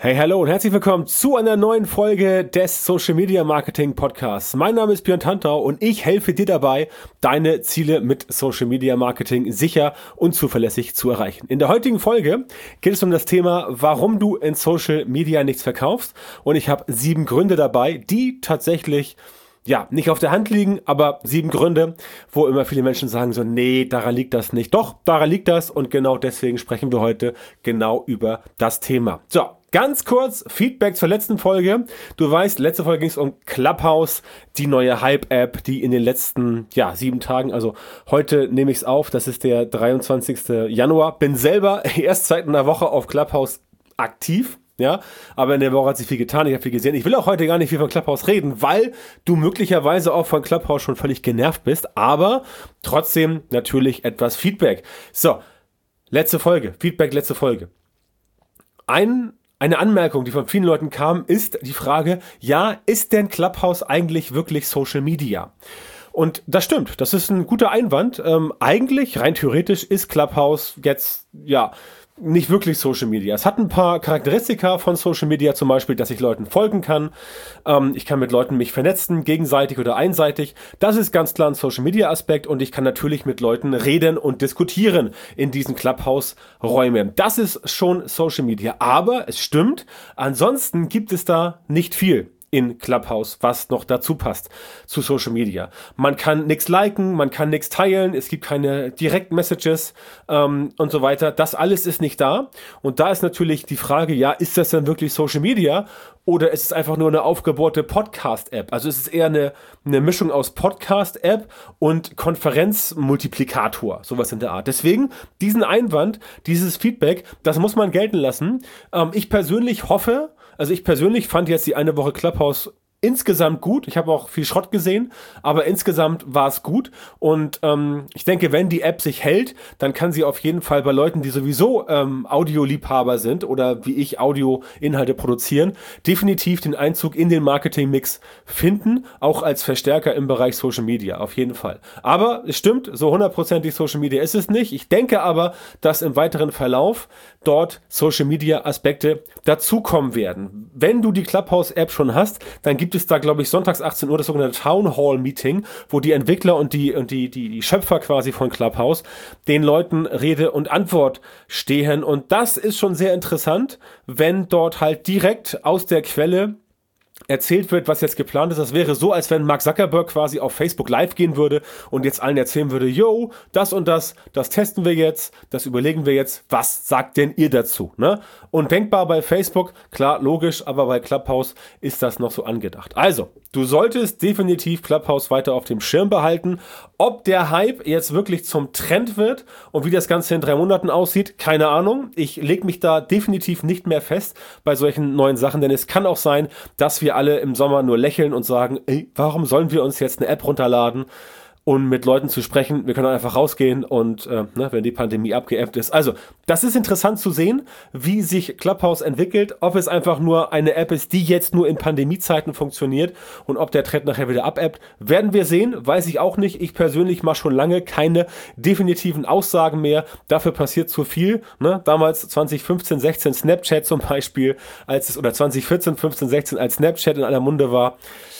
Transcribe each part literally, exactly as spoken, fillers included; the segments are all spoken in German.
Hey, hallo und herzlich willkommen zu einer neuen Folge des Social Media Marketing Podcasts. Mein Name ist Björn Tantau und ich helfe dir dabei, deine Ziele mit Social Media Marketing sicher und zuverlässig zu erreichen. In der heutigen Folge geht es um das Thema, warum du in Social Media nichts verkaufst, und ich habe sieben Gründe dabei, die tatsächlich ja, nicht auf der Hand liegen, aber sieben Gründe, wo immer viele Menschen sagen so, nee, daran liegt das nicht. Doch, daran liegt das, und genau deswegen sprechen wir heute genau über das Thema. So, ganz kurz Feedback zur letzten Folge. Du weißt, letzte Folge ging es um Clubhouse, die neue Hype-App, die in den letzten ja, sieben Tagen, also heute nehme ich es auf, das ist der dreiundzwanzigsten Januar, bin selber erst seit einer Woche auf Clubhouse aktiv. Ja, aber in der Woche hat sich viel getan, ich habe viel gesehen. Ich will auch heute gar nicht viel von Clubhouse reden, weil du möglicherweise auch von Clubhouse schon völlig genervt bist, aber trotzdem natürlich etwas Feedback. So, letzte Folge, Feedback, letzte Folge. Ein, eine Anmerkung, die von vielen Leuten kam, ist die Frage, ja, ist denn Clubhouse eigentlich wirklich Social Media? Und das stimmt, das ist ein guter Einwand. Ähm, eigentlich, rein theoretisch, ist Clubhouse jetzt, ja, nicht wirklich Social Media. Es hat ein paar Charakteristika von Social Media, zum Beispiel, dass ich Leuten folgen kann. Ähm, ich kann mit Leuten mich vernetzen, gegenseitig oder einseitig. Das ist ganz klar ein Social Media Aspekt, und ich kann natürlich mit Leuten reden und diskutieren in diesen Clubhouse-Räumen. Das ist schon Social Media. Aber es stimmt, ansonsten gibt es da nicht viel in Clubhouse, was noch dazu passt zu Social Media. Man kann nichts liken, man kann nichts teilen, es gibt keine Direct-Messages ähm, und so weiter. Das alles ist nicht da. Und da ist natürlich die Frage, ja, ist das denn wirklich Social Media oder ist es einfach nur eine aufgebohrte Podcast-App? Also ist es eher eine, eine Mischung aus Podcast-App und Konferenzmultiplikator, sowas in der Art. Deswegen diesen Einwand, dieses Feedback, das muss man gelten lassen. Ähm, ich persönlich hoffe, Also ich persönlich fand jetzt die eine Woche Clubhouse insgesamt gut. Ich habe auch viel Schrott gesehen, aber insgesamt war es gut. Und ähm, ich denke, wenn die App sich hält, dann kann sie auf jeden Fall bei Leuten, die sowieso ähm, Audioliebhaber sind oder wie ich Audioinhalte produzieren, definitiv den Einzug in den Marketingmix finden, auch als Verstärker im Bereich Social Media, auf jeden Fall. Aber es stimmt, so hundertprozentig Social Media ist es nicht. Ich denke aber, dass im weiteren Verlauf dort Social Media Aspekte dazukommen werden. Wenn du die Clubhouse-App schon hast, dann gibt es da, glaube ich, sonntags achtzehn Uhr das sogenannte Town Hall Meeting, wo die Entwickler und die, und die, die, die Schöpfer quasi von Clubhouse den Leuten Rede und Antwort stehen. Und das ist schon sehr interessant, wenn dort halt direkt aus der Quelle erzählt wird, was jetzt geplant ist. Das wäre so, als wenn Mark Zuckerberg quasi auf Facebook live gehen würde und jetzt allen erzählen würde, yo, das und das, das testen wir jetzt, das überlegen wir jetzt, was sagt denn ihr dazu? Ne? Und denkbar bei Facebook, klar, logisch, aber bei Clubhouse ist das noch so angedacht. Also, du solltest definitiv Clubhouse weiter auf dem Schirm behalten. Ob der Hype jetzt wirklich zum Trend wird und wie das Ganze in drei Monaten aussieht, keine Ahnung. Ich lege mich da definitiv nicht mehr fest bei solchen neuen Sachen, denn es kann auch sein, dass wir alle im Sommer nur lächeln und sagen, ey, warum sollen wir uns jetzt eine App runterladen, um mit Leuten zu sprechen? Wir können einfach rausgehen und äh, ne, wenn die Pandemie abgeebbt ist. Also, das ist interessant zu sehen, wie sich Clubhouse entwickelt, ob es einfach nur eine App ist, die jetzt nur in Pandemiezeiten funktioniert, und ob der Trend nachher wieder abebbt, werden wir sehen, weiß ich auch nicht. Ich persönlich mache schon lange keine definitiven Aussagen mehr. Dafür passiert zu viel. Ne? Damals zwanzig fünfzehn, sechzehn Snapchat zum Beispiel, als es, oder zwanzig vierzehn, fünfzehn, sechzehn, als Snapchat in aller Munde war.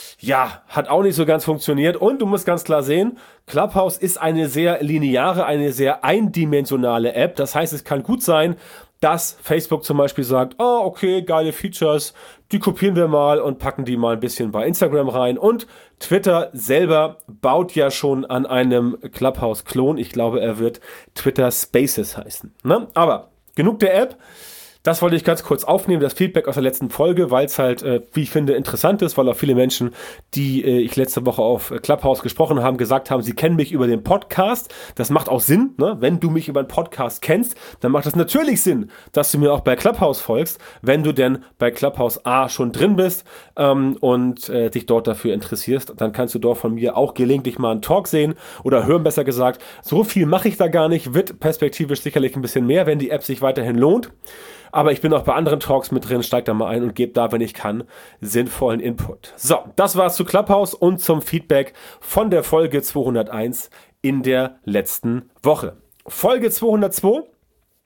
Ja, hat auch nicht so ganz funktioniert, und du musst ganz klar sehen, Clubhouse ist eine sehr lineare, eine sehr eindimensionale App. Das heißt, es kann gut sein, dass Facebook zum Beispiel sagt, oh, okay, geile Features, die kopieren wir mal und packen die mal ein bisschen bei Instagram rein. Und Twitter selber baut ja schon an einem Clubhouse-Klon. Ich glaube, er wird Twitter Spaces heißen. Ne? Aber genug der App. Das wollte ich ganz kurz aufnehmen, das Feedback aus der letzten Folge, weil es halt, äh, wie ich finde, interessant ist, weil auch viele Menschen, die äh, ich letzte Woche auf Clubhouse gesprochen haben, gesagt haben, sie kennen mich über den Podcast. Das macht auch Sinn, ne? Wenn du mich über einen Podcast kennst, dann macht es natürlich Sinn, dass du mir auch bei Clubhouse folgst, wenn du denn bei Clubhouse A schon drin bist ähm, und äh, dich dort dafür interessierst. Dann kannst du dort von mir auch gelegentlich mal einen Talk sehen oder hören, besser gesagt. So viel mache ich da gar nicht, wird perspektivisch sicherlich ein bisschen mehr, wenn die App sich weiterhin lohnt. Aber ich bin auch bei anderen Talks mit drin, steig da mal ein und gebe da, wenn ich kann, sinnvollen Input. So, das war's zu Clubhouse und zum Feedback von der Folge zweihunderteins in der letzten Woche. Folge zweihundertzwei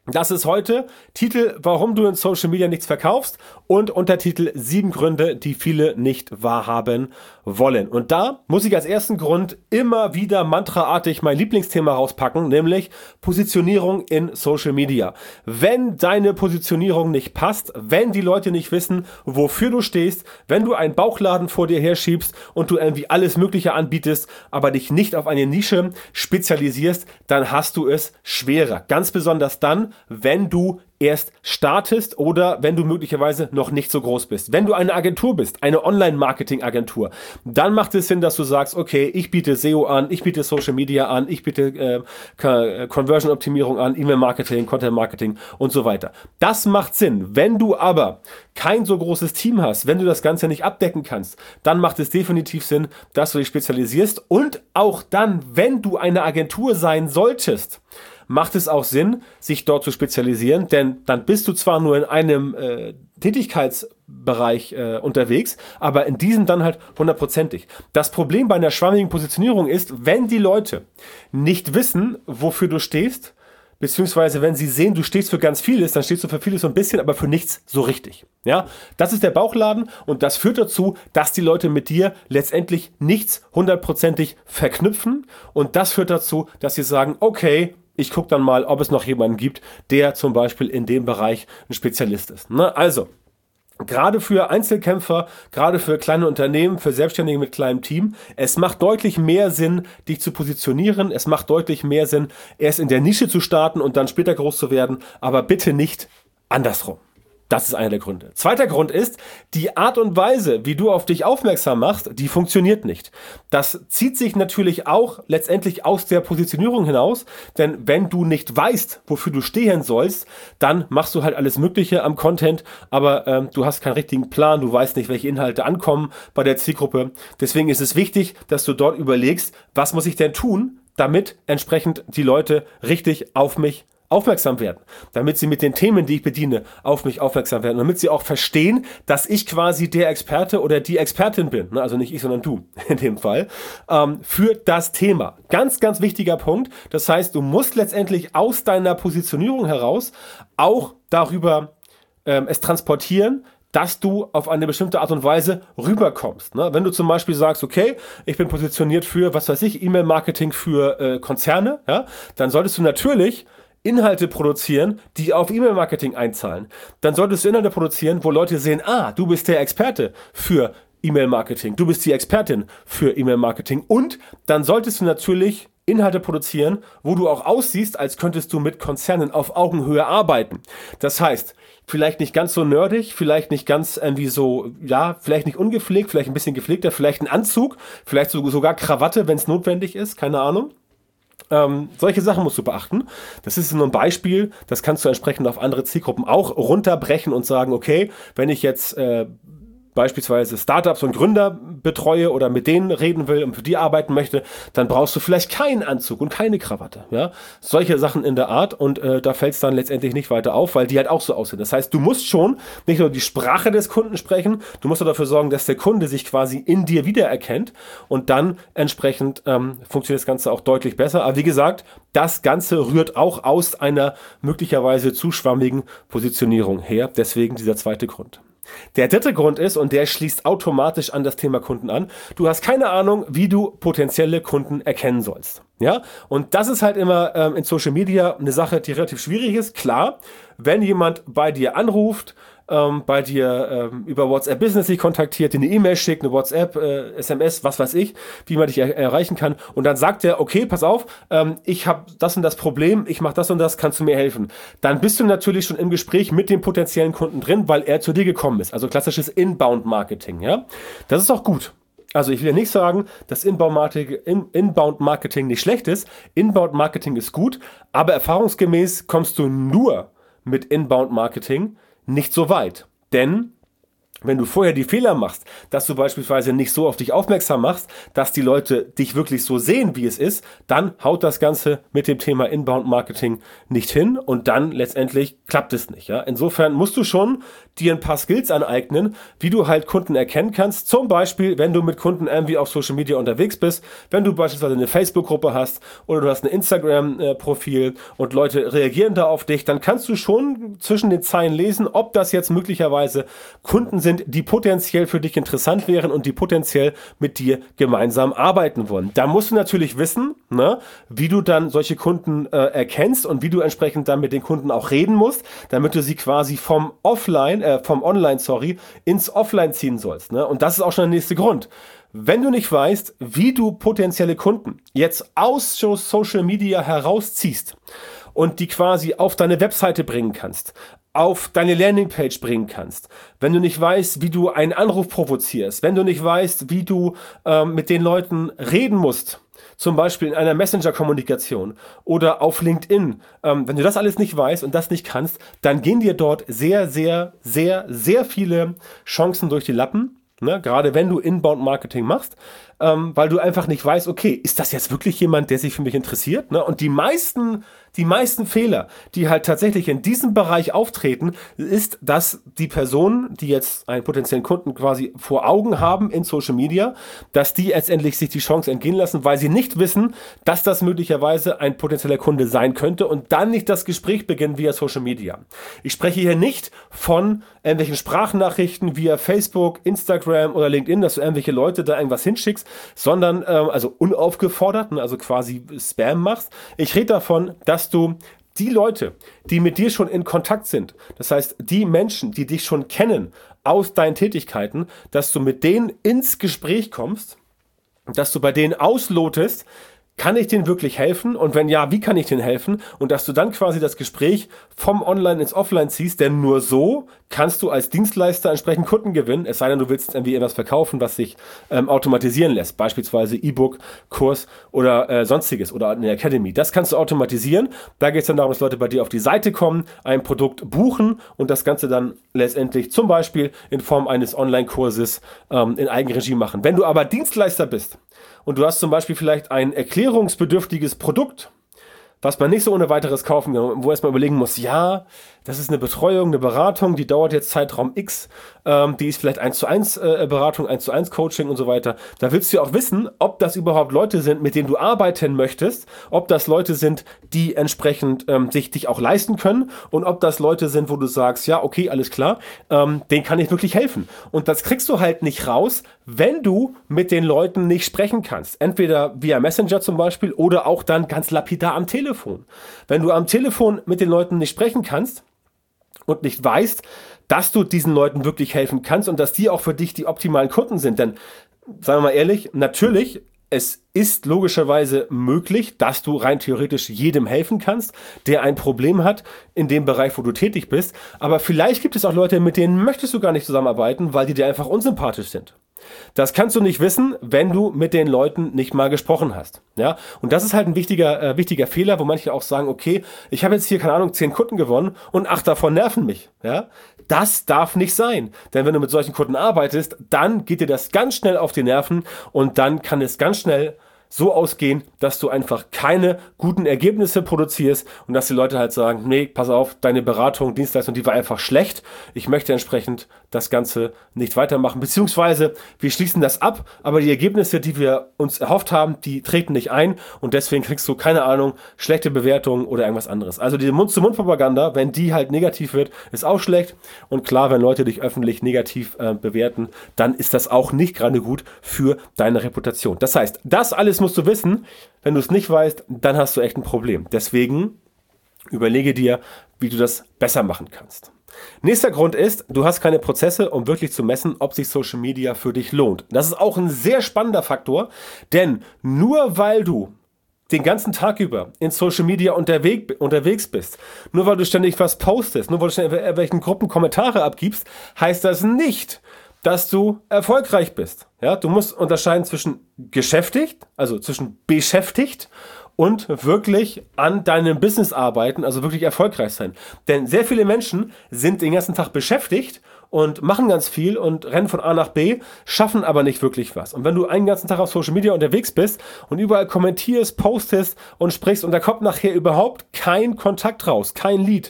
Das ist heute Titel, warum du in Social Media nichts verkaufst und Untertitel sieben Gründe, die viele nicht wahrhaben wollen. Und da muss ich als ersten Grund immer wieder mantraartig mein Lieblingsthema rauspacken, nämlich Positionierung in Social Media. Wenn deine Positionierung nicht passt, wenn die Leute nicht wissen, wofür du stehst, wenn du einen Bauchladen vor dir herschiebst und du irgendwie alles Mögliche anbietest, aber dich nicht auf eine Nische spezialisierst, dann hast du es schwerer. Ganz besonders dann, wenn du erst startest oder wenn du möglicherweise noch nicht so groß bist. Wenn du eine Agentur bist, eine Online-Marketing-Agentur, dann macht es Sinn, dass du sagst, okay, ich biete S E O an, ich biete Social Media an, ich biete äh, Conversion-Optimierung an, E-Mail-Marketing, Content-Marketing und so weiter. Das macht Sinn. Wenn du aber kein so großes Team hast, wenn du das Ganze nicht abdecken kannst, dann macht es definitiv Sinn, dass du dich spezialisierst und auch dann, wenn du eine Agentur sein solltest, macht es auch Sinn, sich dort zu spezialisieren, denn dann bist du zwar nur in einem äh, Tätigkeitsbereich äh, unterwegs, aber in diesem dann halt hundertprozentig. Das Problem bei einer schwammigen Positionierung ist, wenn die Leute nicht wissen, wofür du stehst, beziehungsweise wenn sie sehen, du stehst für ganz vieles, dann stehst du für vieles so ein bisschen, aber für nichts so richtig. Ja, das ist der Bauchladen und das führt dazu, dass die Leute mit dir letztendlich nichts hundertprozentig verknüpfen und das führt dazu, dass sie sagen, okay, ich gucke dann mal, ob es noch jemanden gibt, der zum Beispiel in dem Bereich ein Spezialist ist. Ne? Also, gerade für Einzelkämpfer, gerade für kleine Unternehmen, für Selbstständige mit kleinem Team, es macht deutlich mehr Sinn, dich zu positionieren. Es macht deutlich mehr Sinn, erst in der Nische zu starten und dann später groß zu werden, aber bitte nicht andersrum. Das ist einer der Gründe. Zweiter Grund ist, die Art und Weise, wie du auf dich aufmerksam machst, die funktioniert nicht. Das zieht sich natürlich auch letztendlich aus der Positionierung hinaus, denn wenn du nicht weißt, wofür du stehen sollst, dann machst du halt alles Mögliche am Content, aber ähm, du hast keinen richtigen Plan, du weißt nicht, welche Inhalte ankommen bei der Zielgruppe. Deswegen ist es wichtig, dass du dort überlegst, was muss ich denn tun, damit entsprechend die Leute richtig auf mich aufmerksam werden, damit sie mit den Themen, die ich bediene, auf mich aufmerksam werden, damit sie auch verstehen, dass ich quasi der Experte oder die Expertin bin, also nicht ich, sondern du in dem Fall, ähm, für das Thema. Ganz, ganz wichtiger Punkt. Das heißt, du musst letztendlich aus deiner Positionierung heraus auch darüber ähm, es transportieren, dass du auf eine bestimmte Art und Weise rüberkommst. Ne? Wenn du zum Beispiel sagst, okay, ich bin positioniert für, was weiß ich, E-Mail-Marketing für äh, Konzerne, ja, dann solltest du natürlich Inhalte produzieren, die auf E-Mail-Marketing einzahlen. Dann solltest du Inhalte produzieren, wo Leute sehen, ah, du bist der Experte für E-Mail-Marketing, du bist die Expertin für E-Mail-Marketing und dann solltest du natürlich Inhalte produzieren, wo du auch aussiehst, als könntest du mit Konzernen auf Augenhöhe arbeiten. Das heißt, vielleicht nicht ganz so nerdig, vielleicht nicht ganz irgendwie so, ja, vielleicht nicht ungepflegt, vielleicht ein bisschen gepflegter, vielleicht ein Anzug, vielleicht sogar Krawatte, wenn es notwendig ist, keine Ahnung. Ähm, solche Sachen musst du beachten. Das ist nur ein Beispiel, das kannst du entsprechend auf andere Zielgruppen auch runterbrechen und sagen, okay, wenn ich jetzt äh, beispielsweise Startups und Gründer betreue oder mit denen reden will und für die arbeiten möchte, dann brauchst du vielleicht keinen Anzug und keine Krawatte. Ja? Solche Sachen in der Art und äh, da fällt es dann letztendlich nicht weiter auf, weil die halt auch so aussehen. Das heißt, du musst schon nicht nur die Sprache des Kunden sprechen, du musst auch dafür sorgen, dass der Kunde sich quasi in dir wiedererkennt und dann entsprechend ähm, funktioniert das Ganze auch deutlich besser. Aber wie gesagt, das Ganze rührt auch aus einer möglicherweise zu schwammigen Positionierung her. Deswegen dieser zweite Grund. Der dritte Grund ist, und der schließt automatisch an das Thema Kunden an, du hast keine Ahnung, wie du potenzielle Kunden erkennen sollst. Ja, und das ist halt immer ähm, in Social Media eine Sache, die relativ schwierig ist. Klar, wenn jemand bei dir anruft, ähm, bei dir ähm, über WhatsApp Business dich kontaktiert, dir eine E-Mail schickt, eine WhatsApp, äh, S M S, was weiß ich, wie man dich er- erreichen kann. Und dann sagt er, okay, pass auf, ähm, ich habe das und das Problem, ich mache das und das, kannst du mir helfen? Dann bist du natürlich schon im Gespräch mit dem potenziellen Kunden drin, weil er zu dir gekommen ist. Also klassisches Inbound-Marketing. Ja, das ist auch gut. Also ich will ja nicht sagen, dass Inbound-Marketing nicht schlecht ist. Inbound-Marketing ist gut, aber erfahrungsgemäß kommst du nur mit Inbound-Marketing nicht so weit. Denn wenn du vorher die Fehler machst, dass du beispielsweise nicht so auf dich aufmerksam machst, dass die Leute dich wirklich so sehen, wie es ist, dann haut das Ganze mit dem Thema Inbound-Marketing nicht hin und dann letztendlich klappt es nicht. Ja? Insofern musst du schon dir ein paar Skills aneignen, wie du halt Kunden erkennen kannst. Zum Beispiel, wenn du mit Kunden irgendwie auf Social Media unterwegs bist, wenn du beispielsweise eine Facebook-Gruppe hast oder du hast ein Instagram-Profil und Leute reagieren da auf dich, dann kannst du schon zwischen den Zeilen lesen, ob das jetzt möglicherweise Kunden sind, die potenziell für dich interessant wären und die potenziell mit dir gemeinsam arbeiten wollen. Da musst du natürlich wissen, ne, wie du dann solche Kunden äh, erkennst und wie du entsprechend dann mit den Kunden auch reden musst, damit du sie quasi vom Offline, äh, vom Online, sorry, ins Offline ziehen sollst. Ne? Und das ist auch schon der nächste Grund. Wenn du nicht weißt, wie du potenzielle Kunden jetzt aus Social Media herausziehst und die quasi auf deine Webseite bringen kannst, auf deine Landingpage bringen kannst, wenn du nicht weißt, wie du einen Anruf provozierst, wenn du nicht weißt, wie du ähm, mit den Leuten reden musst, zum Beispiel in einer Messenger-Kommunikation oder auf LinkedIn, ähm, wenn du das alles nicht weißt und das nicht kannst, dann gehen dir dort sehr, sehr, sehr, sehr viele Chancen durch die Lappen. Ne, gerade wenn du Inbound-Marketing machst, ähm, weil du einfach nicht weißt, okay, ist das jetzt wirklich jemand, der sich für mich interessiert? Ne? Und die meisten, die meisten Fehler, die halt tatsächlich in diesem Bereich auftreten, ist, dass die Personen, die jetzt einen potenziellen Kunden quasi vor Augen haben in Social Media, dass die letztendlich sich die Chance entgehen lassen, weil sie nicht wissen, dass das möglicherweise ein potenzieller Kunde sein könnte und dann nicht das Gespräch beginnt via Social Media. Ich spreche hier nicht von irgendwelchen Sprachnachrichten via Facebook, Instagram oder LinkedIn, dass du irgendwelche Leute da irgendwas hinschickst, sondern ähm, also unaufgefordert, also quasi Spam machst. Ich rede davon, dass du die Leute, die mit dir schon in Kontakt sind, das heißt die Menschen, die dich schon kennen aus deinen Tätigkeiten, dass du mit denen ins Gespräch kommst, dass du bei denen auslotest, kann ich denen wirklich helfen? Und wenn ja, wie kann ich denen helfen? Und dass du dann quasi das Gespräch vom Online ins Offline ziehst, denn nur so kannst du als Dienstleister entsprechend Kunden gewinnen, es sei denn, du willst irgendwie etwas verkaufen, was sich ähm, automatisieren lässt, beispielsweise E-Book, Kurs oder äh, sonstiges oder eine Academy. Das kannst du automatisieren. Da geht es dann darum, dass Leute bei dir auf die Seite kommen, ein Produkt buchen und das Ganze dann letztendlich zum Beispiel in Form eines Online-Kurses ähm, in Eigenregie machen. Wenn du aber Dienstleister bist, und du hast zum Beispiel vielleicht ein erklärungsbedürftiges Produkt, was man nicht so ohne weiteres kaufen kann, wo erstmal überlegen muss, ja, das ist eine Betreuung, eine Beratung, die dauert jetzt Zeitraum X, ähm, die ist vielleicht eins zu eins äh, Beratung, eins zu eins Coaching und so weiter. Da willst du ja auch wissen, ob das überhaupt Leute sind, mit denen du arbeiten möchtest, ob das Leute sind, die entsprechend ähm, sich dich auch leisten können und ob das Leute sind, wo du sagst, ja, okay, alles klar, ähm, denen kann ich wirklich helfen. Und das kriegst du halt nicht raus, wenn du mit den Leuten nicht sprechen kannst. Entweder via Messenger zum Beispiel oder auch dann ganz lapidar am Telefon. Wenn du am Telefon mit den Leuten nicht sprechen kannst, und nicht weißt, dass du diesen Leuten wirklich helfen kannst und dass die auch für dich die optimalen Kunden sind. Denn, sagen wir mal ehrlich, natürlich, es ist logischerweise möglich, dass du rein theoretisch jedem helfen kannst, der ein Problem hat in dem Bereich, wo du tätig bist. Aber vielleicht gibt es auch Leute, mit denen möchtest du gar nicht zusammenarbeiten, weil die dir einfach unsympathisch sind. Das kannst du nicht wissen, wenn du mit den Leuten nicht mal gesprochen hast. Ja? Und das ist halt ein wichtiger, äh, wichtiger Fehler, wo manche auch sagen, okay, ich habe jetzt hier, keine Ahnung, zehn Kunden gewonnen und acht davon nerven mich. Ja? Das darf nicht sein. Denn wenn du mit solchen Kunden arbeitest, dann geht dir das ganz schnell auf die Nerven und dann kann es ganz schnell so ausgehen, dass du einfach keine guten Ergebnisse produzierst und dass die Leute halt sagen, nee, pass auf, deine Beratung, Dienstleistung, die war einfach schlecht. Ich möchte entsprechend das Ganze nicht weitermachen, beziehungsweise wir schließen das ab, aber die Ergebnisse, die wir uns erhofft haben, die treten nicht ein und deswegen kriegst du, keine Ahnung, schlechte Bewertungen oder irgendwas anderes. Also die Mund-zu-Mund-Propaganda, wenn die halt negativ wird, ist auch schlecht und klar, wenn Leute dich öffentlich negativ äh, bewerten, dann ist das auch nicht gerade gut für deine Reputation. Das heißt, das alles musst du wissen. Wenn du es nicht weißt, dann hast du echt ein Problem. Deswegen überlege dir, wie du das besser machen kannst. Nächster Grund ist, du hast keine Prozesse, um wirklich zu messen, ob sich Social Media für dich lohnt. Das ist auch ein sehr spannender Faktor, denn nur weil du den ganzen Tag über in Social Media unterwegs, unterwegs bist, nur weil du ständig was postest, nur weil du ständig in welchen Gruppen Kommentare abgibst, heißt das nicht, dass du erfolgreich bist. Ja, du musst unterscheiden zwischen geschäftigt, also zwischen beschäftigt und wirklich an deinem Business arbeiten, also wirklich erfolgreich sein. Denn sehr viele Menschen sind den ganzen Tag beschäftigt und machen ganz viel und rennen von A nach B, schaffen aber nicht wirklich was. Und wenn du einen ganzen Tag auf Social Media unterwegs bist und überall kommentierst, postest und sprichst und da kommt nachher überhaupt kein Kontakt raus, kein Lead,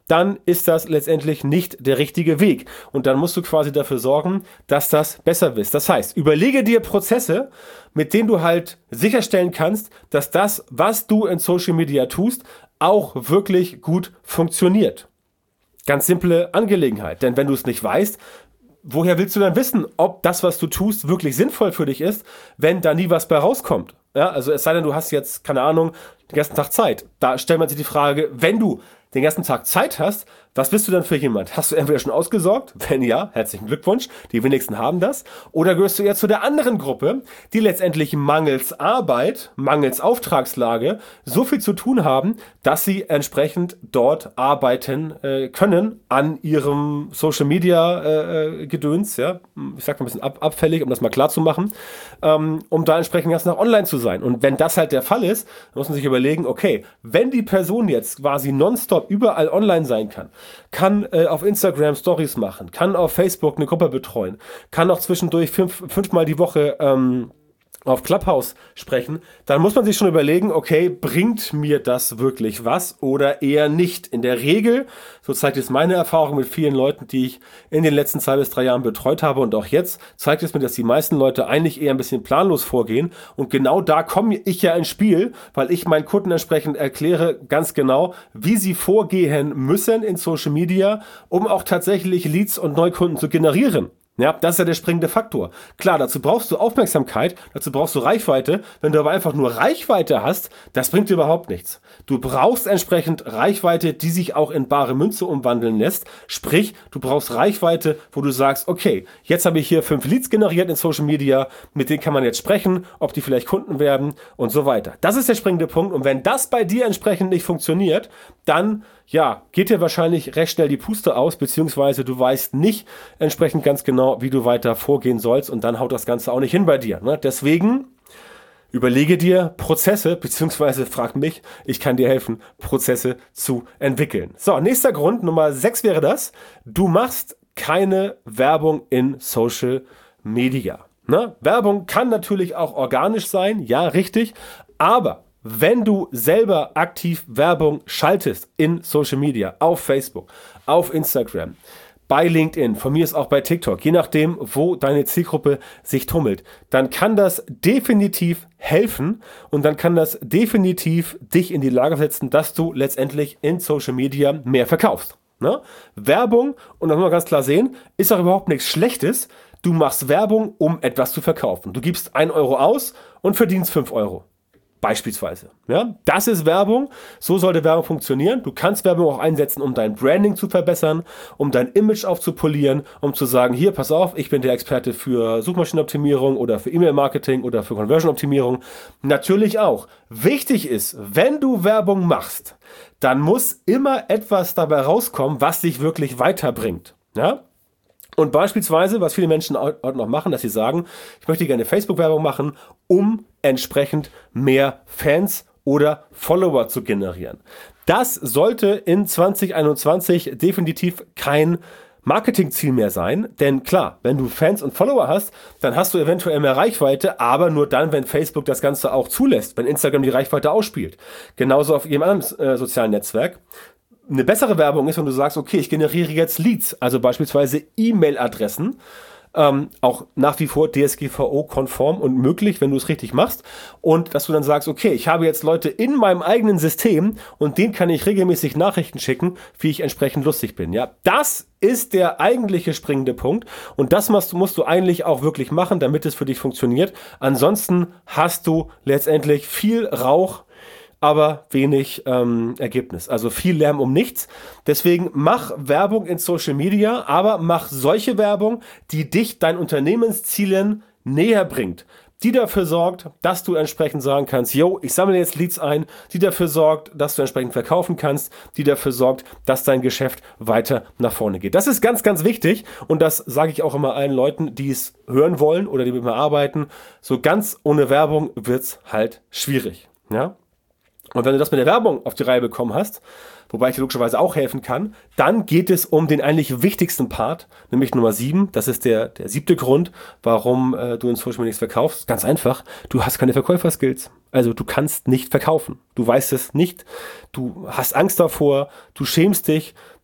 dann ist das letztendlich nicht der richtige Weg. Und dann musst du quasi dafür sorgen, dass das besser wird. Das heißt, überlege dir Prozesse, mit denen du halt sicherstellen kannst, dass das, was du in Social Media tust, auch wirklich gut funktioniert. Ganz simple Angelegenheit. Denn wenn du es nicht weißt, woher willst du dann wissen, ob das, was du tust, wirklich sinnvoll für dich ist, wenn da nie was bei rauskommt? Ja, also es sei denn, du hast jetzt, keine Ahnung, den ganzen Tag Zeit. Da stellt man sich die Frage, wenn du den ganzen Tag Zeit hast, was bist du dann für jemand? Hast du entweder schon ausgesorgt? Wenn ja, herzlichen Glückwunsch, die wenigsten haben das. Oder gehörst du eher zu der anderen Gruppe, die letztendlich mangels Arbeit, mangels Auftragslage so viel zu tun haben, dass sie entsprechend dort arbeiten äh, können an ihrem Social Media äh, Gedöns, ja, ich sag mal ein bisschen ab, abfällig, um das mal klar zu machen, ähm, um da entsprechend ganz nach online zu sein. Und wenn das halt der Fall ist, dann muss man sich überlegen, okay, wenn die Person jetzt quasi nonstop überall online sein kann, kann äh, auf Instagram Stories machen, kann auf Facebook eine Gruppe betreuen, kann auch zwischendurch fünf, fünfmal die Woche ähm, auf Clubhouse sprechen, dann muss man sich schon überlegen, okay, bringt mir das wirklich was oder eher nicht? In der Regel, so zeigt es meine Erfahrung mit vielen Leuten, die ich in den letzten zwei bis drei Jahren betreut habe und auch jetzt, zeigt es mir, dass die meisten Leute eigentlich eher ein bisschen planlos vorgehen und genau da komme ich ja ins Spiel, weil ich meinen Kunden entsprechend erkläre ganz genau, wie sie vorgehen müssen in Social Media, um auch tatsächlich Leads und Neukunden zu generieren. Ja, das ist ja der springende Faktor. Klar, dazu brauchst du Aufmerksamkeit, dazu brauchst du Reichweite. Wenn du aber einfach nur Reichweite hast, das bringt dir überhaupt nichts. Du brauchst entsprechend Reichweite, die sich auch in bare Münze umwandeln lässt. Sprich, du brauchst Reichweite, wo du sagst, okay, jetzt habe ich hier fünf Leads generiert in Social Media, mit denen kann man jetzt sprechen, ob die vielleicht Kunden werden und so weiter. Das ist der springende Punkt. Und wenn das bei dir entsprechend nicht funktioniert, dann ja, geht dir wahrscheinlich recht schnell die Puste aus, beziehungsweise du weißt nicht entsprechend ganz genau, wie du weiter vorgehen sollst und dann haut das Ganze auch nicht hin bei dir. Ne? Deswegen überlege dir Prozesse, beziehungsweise frag mich, ich kann dir helfen, Prozesse zu entwickeln. So, nächster Grund, Nummer sechs wäre das, du machst keine Werbung in Social Media. Ne? Werbung kann natürlich auch organisch sein, ja, richtig, aber wenn du selber aktiv Werbung schaltest in Social Media, auf Facebook, auf Instagram, bei LinkedIn, von mir ist auch bei TikTok, je nachdem, wo deine Zielgruppe sich tummelt, dann kann das definitiv helfen und dann kann das definitiv dich in die Lage setzen, dass du letztendlich in Social Media mehr verkaufst. Ne? Werbung, und das muss man ganz klar sehen, ist auch überhaupt nichts Schlechtes. Du machst Werbung, um etwas zu verkaufen. Du gibst ein Euro aus und verdienst fünf Euro. Beispielsweise. Ja, das ist Werbung. So sollte Werbung funktionieren. Du kannst Werbung auch einsetzen, um dein Branding zu verbessern, um dein Image aufzupolieren, um zu sagen, hier, pass auf, ich bin der Experte für Suchmaschinenoptimierung oder für E-Mail-Marketing oder für Conversion-Optimierung. Natürlich auch. Wichtig ist, wenn du Werbung machst, dann muss immer etwas dabei rauskommen, was dich wirklich weiterbringt. Ja? Und beispielsweise, was viele Menschen heute noch machen, dass sie sagen, ich möchte gerne Facebook-Werbung machen, um entsprechend mehr Fans oder Follower zu generieren. Das sollte in zwanzig einundzwanzig definitiv kein Marketingziel mehr sein, denn klar, wenn du Fans und Follower hast, dann hast du eventuell mehr Reichweite, aber nur dann, wenn Facebook das Ganze auch zulässt, wenn Instagram die Reichweite ausspielt. Genauso auf jedem anderen äh, sozialen Netzwerk. Eine bessere Werbung ist, wenn du sagst, okay, ich generiere jetzt Leads, also beispielsweise E-Mail-Adressen, ähm, auch nach wie vor D S G V O-konform und möglich, wenn du es richtig machst. Und dass du dann sagst, okay, ich habe jetzt Leute in meinem eigenen System und denen kann ich regelmäßig Nachrichten schicken, wie ich entsprechend lustig bin. Ja, das ist der eigentliche springende Punkt und das musst, musst du eigentlich auch wirklich machen, damit es für dich funktioniert. Ansonsten hast du letztendlich viel Rauch, aber wenig ähm, Ergebnis. Also viel Lärm um nichts. Deswegen mach Werbung in Social Media, aber mach solche Werbung, die dich deinen Unternehmenszielen näher bringt. Die dafür sorgt, dass du entsprechend sagen kannst, yo, ich sammle jetzt Leads ein, die dafür sorgt, dass du entsprechend verkaufen kannst, die dafür sorgt, dass dein Geschäft weiter nach vorne geht. Das ist ganz, ganz wichtig und das sage ich auch immer allen Leuten, die es hören wollen oder die mit mir arbeiten. So ganz ohne Werbung wird's halt schwierig, ja. Und wenn du das mit der Werbung auf die Reihe bekommen hast, wobei ich dir logischerweise auch helfen kann, dann geht es um den eigentlich wichtigsten Part, nämlich Nummer sieben. Das ist der, der siebte Grund, warum äh, du in Social Media nichts verkaufst. Ganz einfach, du hast keine Verkäuferskills. Also du kannst nicht verkaufen. Du weißt es nicht, du hast Angst davor, du schämst dich,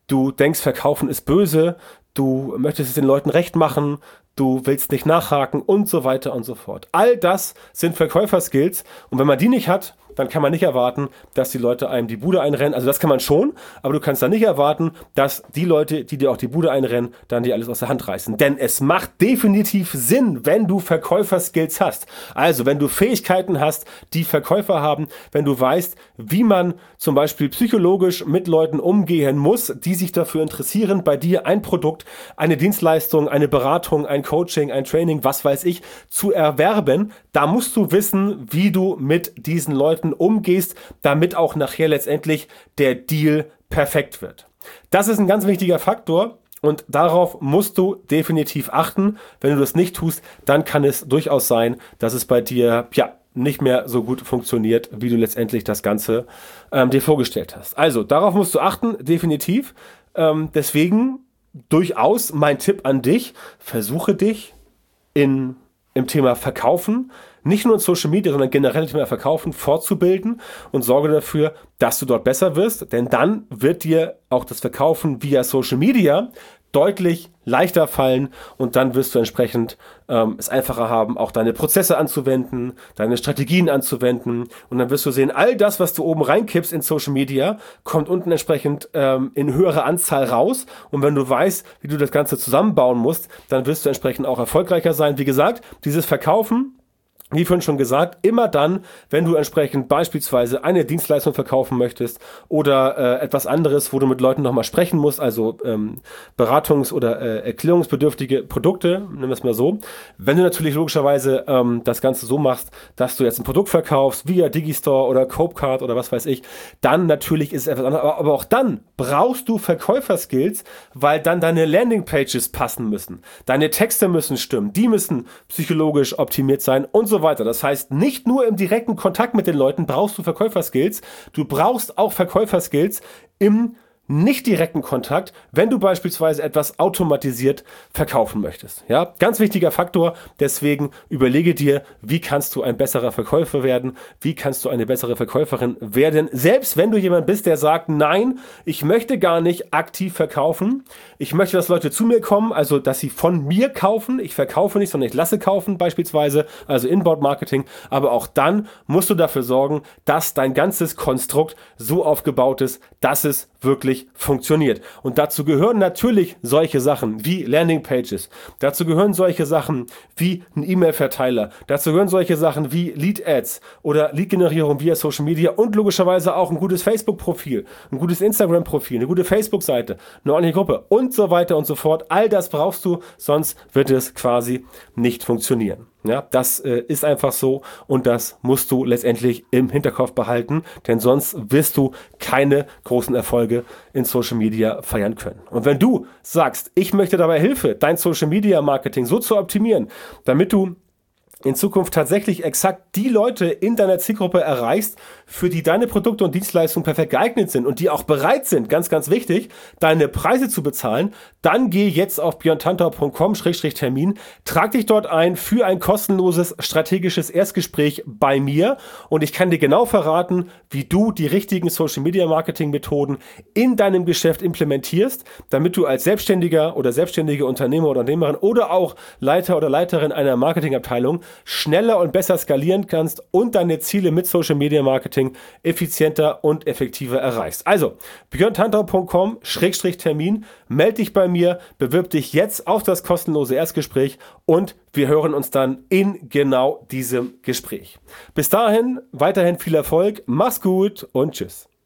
du denkst, Verkaufen ist böse, du möchtest es den Leuten recht machen, du willst nicht nachhaken und so weiter und so fort. All das sind Verkäuferskills und wenn man die nicht hat, dann kann man nicht erwarten, dass die Leute einem die Bude einrennen. Also das kann man schon, aber du kannst dann nicht erwarten, dass die Leute, die dir auch die Bude einrennen, dann dir alles aus der Hand reißen. Denn es macht definitiv Sinn, wenn du Verkäuferskills hast. Also wenn du Fähigkeiten hast, die Verkäufer haben, wenn du weißt, wie man zum Beispiel psychologisch mit Leuten umgehen muss, die sich dafür interessieren, bei dir ein Produkt, eine Dienstleistung, eine Beratung, ein Coaching, ein Training, was weiß ich, zu erwerben, da musst du wissen, wie du mit diesen Leuten umgehst, damit auch nachher letztendlich der Deal perfekt wird. Das ist ein ganz wichtiger Faktor und darauf musst du definitiv achten. Wenn du das nicht tust, dann kann es durchaus sein, dass es bei dir ja nicht mehr so gut funktioniert, wie du letztendlich das Ganze ähm, dir vorgestellt hast. Also darauf musst du achten, definitiv. Ähm, deswegen durchaus mein Tipp an dich, versuche dich in, im Thema Verkaufen, nicht nur in Social Media, sondern generell im Thema Verkaufen fortzubilden und sorge dafür, dass du dort besser wirst, denn dann wird dir auch das Verkaufen via Social Media deutlich leichter fallen und dann wirst du entsprechend ähm, es einfacher haben, auch deine Prozesse anzuwenden, deine Strategien anzuwenden und dann wirst du sehen, all das, was du oben reinkippst in Social Media, kommt unten entsprechend ähm, in höherer Anzahl raus und wenn du weißt, wie du das Ganze zusammenbauen musst, dann wirst du entsprechend auch erfolgreicher sein. Wie gesagt, dieses Verkaufen, wie vorhin schon gesagt, immer dann, wenn du entsprechend beispielsweise eine Dienstleistung verkaufen möchtest oder äh, etwas anderes, wo du mit Leuten nochmal sprechen musst, also ähm, beratungs- oder äh, erklärungsbedürftige Produkte, nennen wir es mal so. Wenn du natürlich logischerweise ähm, das Ganze so machst, dass du jetzt ein Produkt verkaufst via Digistore oder Copecard oder was weiß ich, dann natürlich ist es etwas anderes. Aber, aber auch dann brauchst du Verkäuferskills, weil dann deine Landingpages passen müssen. Deine Texte müssen stimmen, die müssen psychologisch optimiert sein und so weiter. Das heißt, nicht nur im direkten Kontakt mit den Leuten brauchst du Verkäuferskills, du brauchst auch Verkäuferskills im nicht direkten Kontakt, wenn du beispielsweise etwas automatisiert verkaufen möchtest. Ja, ganz wichtiger Faktor, deswegen überlege dir, wie kannst du ein besserer Verkäufer werden, wie kannst du eine bessere Verkäuferin werden, selbst wenn du jemand bist, der sagt, nein, ich möchte gar nicht aktiv verkaufen, ich möchte, dass Leute zu mir kommen, also dass sie von mir kaufen, ich verkaufe nicht, sondern ich lasse kaufen beispielsweise, also Inbound-Marketing, aber auch dann musst du dafür sorgen, dass dein ganzes Konstrukt so aufgebaut ist, dass es wirklich funktioniert. Und dazu gehören natürlich solche Sachen wie Landingpages. Dazu gehören solche Sachen wie ein E-Mail-Verteiler. Dazu gehören solche Sachen wie Lead-Ads oder Lead-Generierung via Social Media und logischerweise auch ein gutes Facebook-Profil, ein gutes Instagram-Profil, eine gute Facebook-Seite, eine ordentliche Gruppe und so weiter und so fort. All das brauchst du, sonst wird es quasi nicht funktionieren. Ja, das äh, ist einfach so und das musst du letztendlich im Hinterkopf behalten, denn sonst wirst du keine großen Erfolge in Social Media feiern können. Und wenn du sagst, ich möchte dabei Hilfe, dein Social Media Marketing so zu optimieren, damit du in Zukunft tatsächlich exakt die Leute in deiner Zielgruppe erreichst, für die deine Produkte und Dienstleistungen perfekt geeignet sind und die auch bereit sind, ganz, ganz wichtig, deine Preise zu bezahlen, dann geh jetzt auf björn tantau punkt com Schrägstrich Termin, trag dich dort ein für ein kostenloses strategisches Erstgespräch bei mir und ich kann dir genau verraten, wie du die richtigen Social Media Marketing Methoden in deinem Geschäft implementierst, damit du als Selbstständiger oder selbstständige Unternehmer oder Unternehmerin oder auch Leiter oder Leiterin einer Marketingabteilung schneller und besser skalieren kannst und deine Ziele mit Social Media Marketing effizienter und effektiver erreichst. Also björn tantau punkt com Schrägstrich Termin, melde dich bei mir, bewirb dich jetzt auf das kostenlose Erstgespräch und wir hören uns dann in genau diesem Gespräch. Bis dahin, weiterhin viel Erfolg, mach's gut und tschüss.